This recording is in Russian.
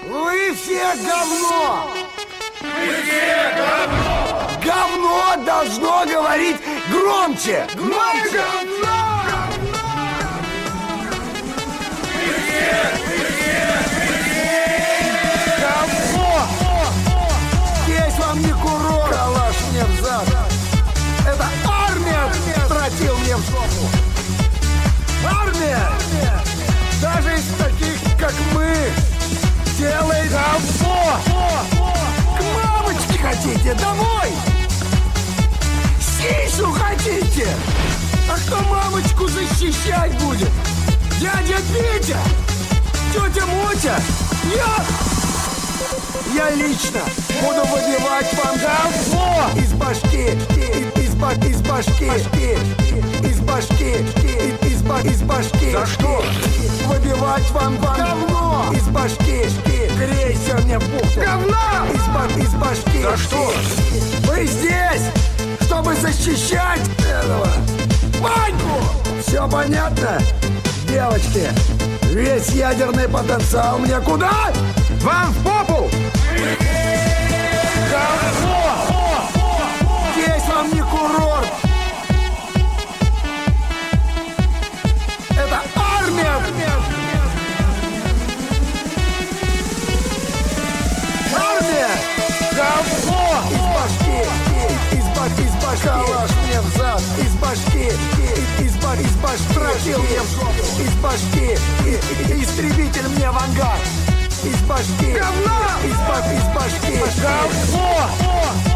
Вы все говно! Мы все говно! Говно должно говорить громче! Громче! Говно! Здесь вам не курорт! Калаш мне в зад! Это армия тротил мне в жопу! Армия! Даже из таких, как мы, делает говно! К мамочке хотите? Домой! Сисю хотите? А кто мамочку защищать будет? Дядя Петя? Тетя Мотя? Я лично буду выбивать вам говно из башки, из башки, из башки. За что? Выбивать вам говно из башки. Грейся мне в бухту. Говно! Из башки. За что? Вы здесь, чтобы защищать этого Ваньку. Все понятно, девочки? Весь ядерный потенциал мне куда? Вам в попу! Говно! Здесь вам не курорт! Это армия! Армия! Говно! Из башки! Калаш мне в зад! Из башки! Из башки! Тротил мне в жопу! Из башки! Истребитель мне в ангар! Из башки! Говно! Из башки! Говно!